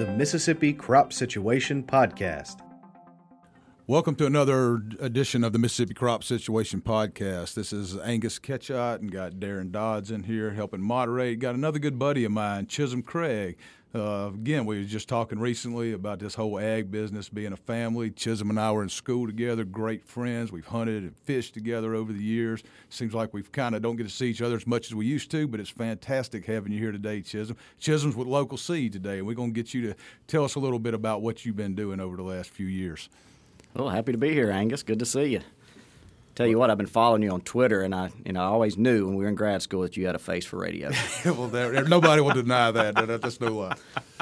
the Mississippi Crop Situation Podcast. Welcome to another edition of the Mississippi Crop Situation Podcast. This is Angus Ketchot and got Darren Dodds in here helping moderate. Got another good buddy of mine, Chisholm Craig. Again, we were just talking recently about this whole ag business being a family. Chisholm and I were in school together, great friends. We've hunted and fished together over the years. Seems like we've kind of don't get to see each other as much as we used to, but it's fantastic having you here today, Chisholm. Chisholm's with Local Seed today, and we're going to get you to tell us a little bit about what you've been doing over the last few years. Well, happy to be here, Angus. Good to see you. Tell you what, I've been following you on Twitter, and I always knew when we were in grad school that you had a face for radio. Well, nobody will deny that. That's no lie.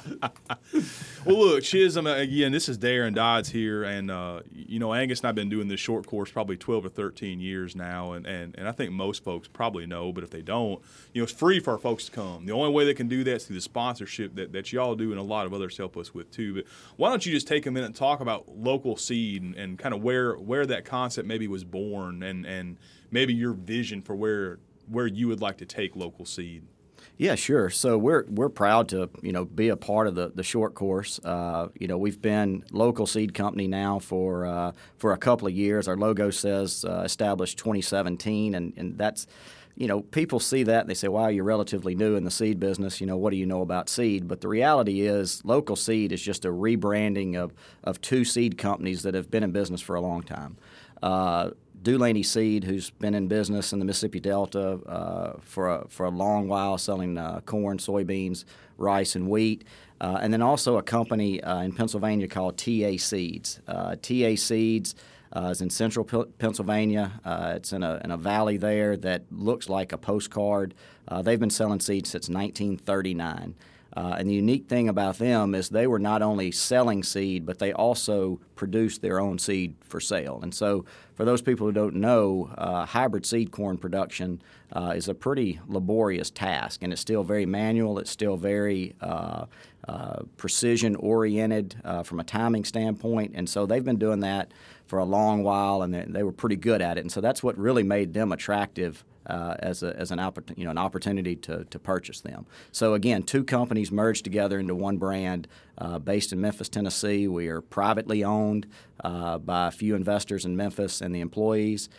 Well, look, Chisholm, again, this is Darren Dodds here, and, Angus and I have been doing this short course probably 12 or 13 years now, and I think most folks probably know, but if they don't, it's free for our folks to come. The only way they can do that is through the sponsorship that y'all do and a lot of others help us with too. But why don't you just take a minute and talk about Local Seed and kind of where that concept maybe was born and maybe your vision for where you would like to take Local Seed. Yeah, sure. So we're proud to be a part of the short course. We've been Local Seed Company now for a couple of years. Our logo says established 2017, and that's people see that and they say, "Wow, you're relatively new in the seed business. What do you know about seed?" But the reality is, Local Seed is just a rebranding of two seed companies that have been in business for a long time. Dulaney Seed, who's been in business in the Mississippi Delta for a long while, selling corn, soybeans, rice, and wheat, and then also a company in Pennsylvania called TA Seeds. TA Seeds is in central Pennsylvania. It's in a valley there that looks like a postcard. They've been selling seeds since 1939. And the unique thing about them is they were not only selling seed, but they also produced their own seed for sale. And so for those people who don't know, hybrid seed corn production is a pretty laborious task, and it's still very manual. It's still very precision-oriented from a timing standpoint. And so they've been doing that for a long while, and they were pretty good at it. And so that's what really made them attractive as an opportunity to purchase them. So again, two companies merged together into one brand, based in Memphis, Tennessee. We are privately owned by a few investors in Memphis and the employees,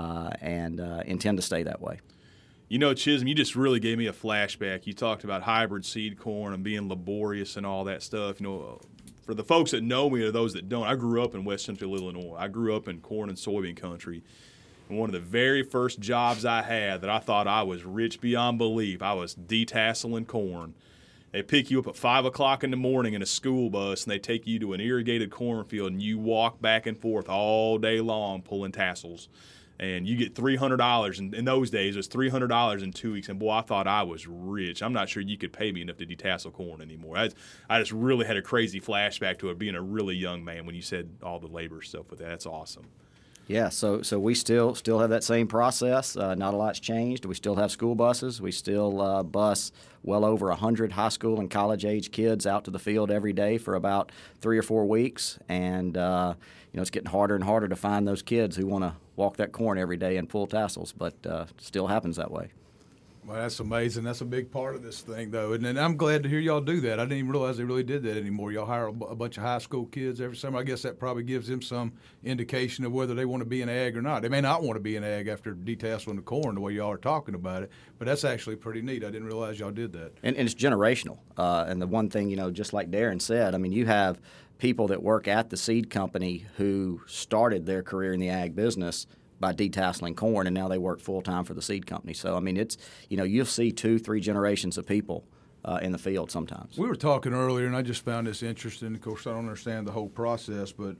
and intend to stay that way. Chisholm, you just really gave me a flashback. You talked about hybrid seed corn and being laborious and all that stuff. For the folks that know me or those that don't, I grew up in West Central Illinois. I grew up in corn and soybean country. And one of the very first jobs I had that I thought I was rich beyond belief, I was detasseling corn. They pick you up at 5 o'clock in the morning in a school bus, and they take you to an irrigated cornfield, and you walk back and forth all day long pulling tassels. And you get $300. And in those days, it was $300 in 2 weeks. And, boy, I thought I was rich. I'm not sure you could pay me enough to detassel corn anymore. I just really had a crazy flashback to it being a really young man when you said all the labor stuff with that. That's awesome. Yeah, so we still have that same process. Not a lot's changed. We still have school buses. We still bus well over 100 high school and college-age kids out to the field every day for about 3 or 4 weeks. And, it's getting harder and harder to find those kids who want to walk that corn every day and pull tassels, but still happens that way. Well, that's amazing. That's a big part of this thing, though. And I'm glad to hear y'all do that. I didn't even realize they really did that anymore. Y'all hire a bunch of high school kids every summer. I guess that probably gives them some indication of whether they want to be in ag or not. They may not want to be in ag after detasseling the corn the way y'all are talking about it, but that's actually pretty neat. I didn't realize y'all did that. And it's generational. And the one thing, just like Darren said, you have people that work at the seed company who started their career in the ag business by detasseling corn, and now they work full-time for the seed company. So, it's, you'll see 2-3 generations of people in the field sometimes. We were talking earlier, and I just found this interesting. Of course, I don't understand the whole process, but,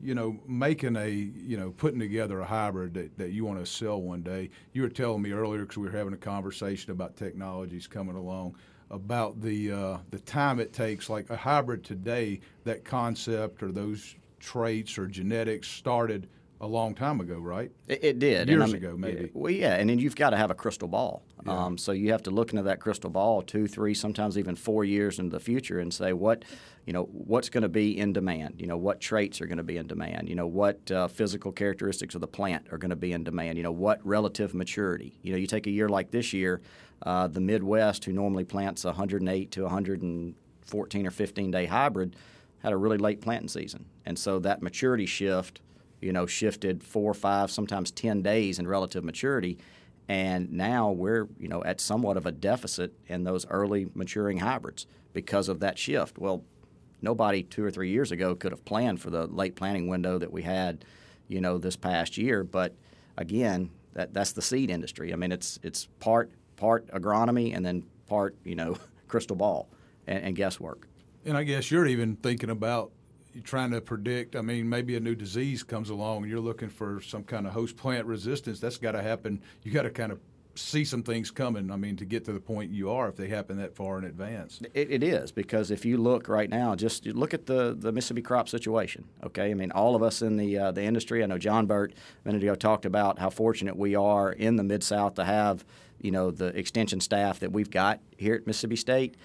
putting together a hybrid that you want to sell one day. You were telling me earlier, because we were having a conversation about technologies coming along, about the time it takes. Like a hybrid today, that concept or those traits or genetics started a long time ago, right? It did. Years ago, maybe. Well, yeah, and then you've got to have a crystal ball. Yeah. So you have to look into that crystal ball 2, 3, sometimes even 4 years into the future and say what's going to be in demand. What traits are going to be in demand. What physical characteristics of the plant are going to be in demand. What relative maturity. You take a year like this year, the Midwest, who normally plants 108 to 100 14 or 15-day hybrid had a really late planting season. And so that maturity shift, shifted 4 or 5, sometimes 10 days in relative maturity. And now we're, at somewhat of a deficit in those early maturing hybrids because of that shift. Well, nobody 2 or 3 years ago could have planned for the late planting window that we had, this past year. But again, that's the seed industry. I mean, it's part agronomy and then part, crystal ball and guesswork. And I guess you're even thinking about trying to predict, maybe a new disease comes along and you're looking for some kind of host plant resistance. That's got to happen. You got to kind of see some things coming, to get to the point you are if they happen that far in advance. It is, because if you look right now, just look at the Mississippi crop situation, okay? All of us in the industry, I know John Burt a minute ago talked about how fortunate we are in the Mid-South to have, the extension staff that we've got here at Mississippi State.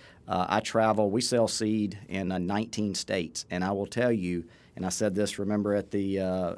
We sell seed in 19 states, and I will tell you, and I said this, remember, at the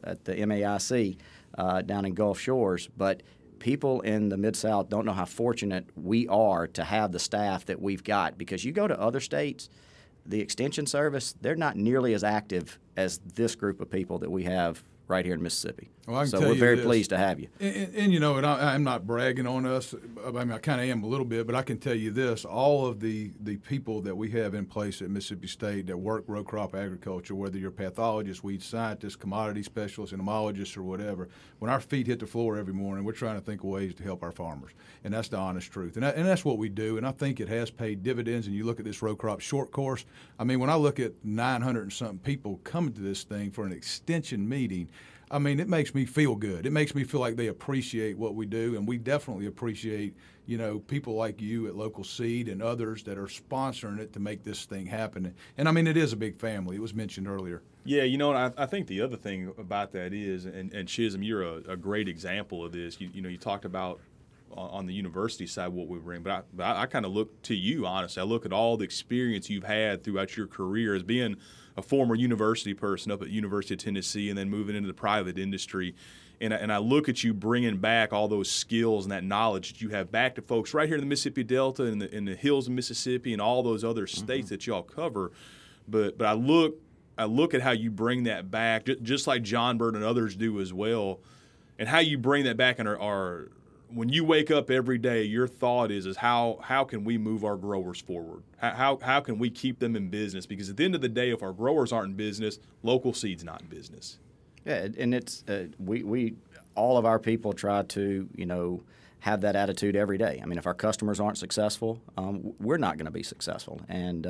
MAIC down in Gulf Shores, but people in the Mid-South don't know how fortunate we are to have the staff that we've got, because you go to other states, the Extension Service, they're not nearly as active as this group of people that we have right here in Mississippi. Well, so we're very pleased to have you. And I'm not bragging on us. I kind of am a little bit, but I can tell you this: all of the people that we have in place at Mississippi State that work row crop agriculture, whether you're pathologists, weed scientists, commodity specialists, entomologists, or whatever, when our feet hit the floor every morning, we're trying to think of ways to help our farmers, and that's the honest truth. And that's what we do. And I think it has paid dividends. And you look at this row crop short course. When I look at 900 and something people coming to this thing for an extension meeting, it makes me feel good. It makes me feel like they appreciate what we do, and we definitely appreciate, people like you at Local Seed and others that are sponsoring it to make this thing happen. And, it is a big family. It was mentioned earlier. Yeah, I think the other thing about that is, and Chisholm, you're a great example of this. You talked about on the university side what we bring, but I kind of look to you, honestly. I look at all the experience you've had throughout your career as being a former university person up at University of Tennessee and then moving into the private industry. And I look at you bringing back all those skills and that knowledge that you have back to folks right here in the Mississippi Delta and in the hills of Mississippi and all those other states that y'all cover. But I look at how you bring that back, just like John Burt and others do as well, and how you bring that back and are when you wake up every day, your thought is how can we move our growers forward? How can we keep them in business? Because at the end of the day, if our growers aren't in business, Local Seed's not in business. Yeah, and it's we all of our people try to have that attitude every day. If our customers aren't successful, we're not going to be successful. And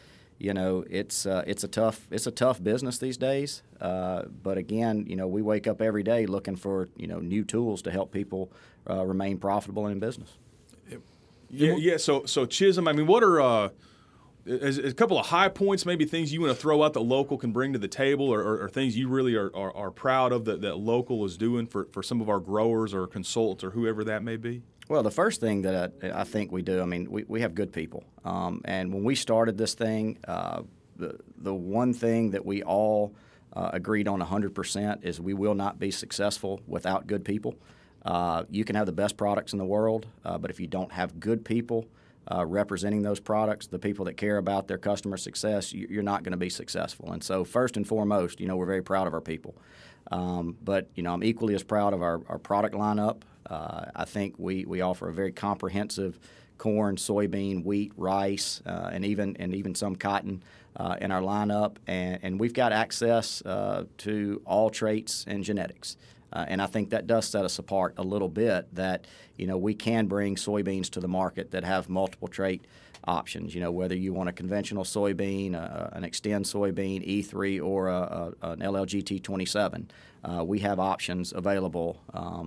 it's a tough business these days. But again, we wake up every day looking for new tools to help people remain profitable and in business. Yeah. So Chisholm, what are a couple of high points, maybe things you want to throw out that Local can bring to the table, or things you really are proud of that Local is doing for some of our growers or consultants or whoever that may be? Well, the first thing that I think we do, we have good people. And when we started this thing, the one thing that we all agreed on 100% is we will not be successful without good people. You can have the best products in the world, but if you don't have good people representing those products, the people that care about their customer success, you're not going to be successful. And so first and foremost, we're very proud of our people. But I'm equally as proud of our product lineup. I think we offer a very comprehensive corn, soybean, wheat, rice, and even some cotton in our lineup. And we've got access to all traits and genetics. And I think that does set us apart a little bit, that we can bring soybeans to the market that have multiple trait options. Whether you want a conventional soybean, an Extend soybean, E3, or an LLGT 27, we have options available.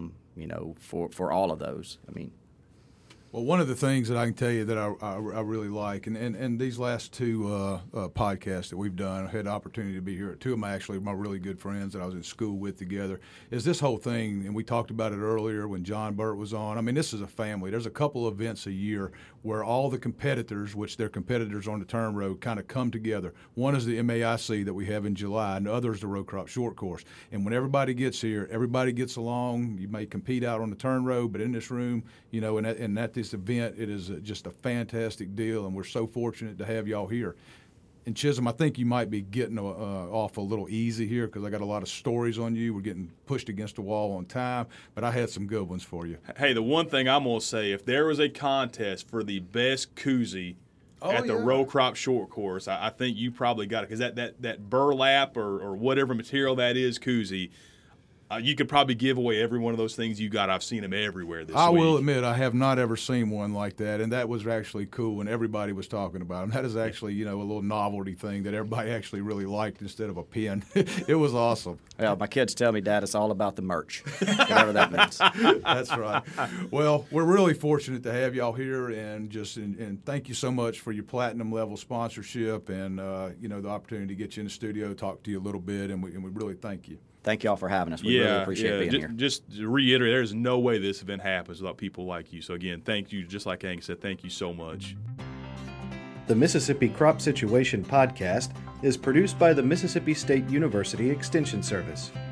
For all of those. Well, one of the things that I can tell you that I really like, and these last two podcasts that we've done, I had the opportunity to be here at two of my really good friends that I was in school with together, is this whole thing, and we talked about it earlier when John Burt was on. This is a family. There's a couple of events a year where all the competitors, which they're competitors on the turn road, kind of come together. One is the MAIC that we have in July, and the other is the row crop short course. And when everybody gets here, everybody gets along. You may compete out on the turn road, but in this room, and at this event. It is just a fantastic deal, and we're so fortunate to have y'all here. And Chisholm, I think you might be getting off a little easy here because I got a lot of stories on you. We're getting pushed against the wall on time, but I had some good ones for you. Hey, the one thing I'm going to say, if there was a contest for the best koozie at the row crop short course, I think you probably got it, because that burlap or whatever material that is koozie, you could probably give away every one of those things you got. I've seen them everywhere this week. I will admit I have not ever seen one like that, and that was actually cool, and everybody was talking about them. That is actually, a little novelty thing that everybody actually really liked instead of a pin. It was awesome. Yeah, my kids tell me, Dad, it's all about the merch, whatever that means. That's right. Well, we're really fortunate to have y'all here, and and thank you so much for your platinum level sponsorship and the opportunity to get you in the studio, talk to you a little bit, and we really thank you. Thank you all for having us. We really appreciate being here. Just to reiterate, there's no way this event happens without people like you. So, again, thank you. Just like Angus said, thank you so much. The Mississippi Crop Situation Podcast is produced by the Mississippi State University Extension Service.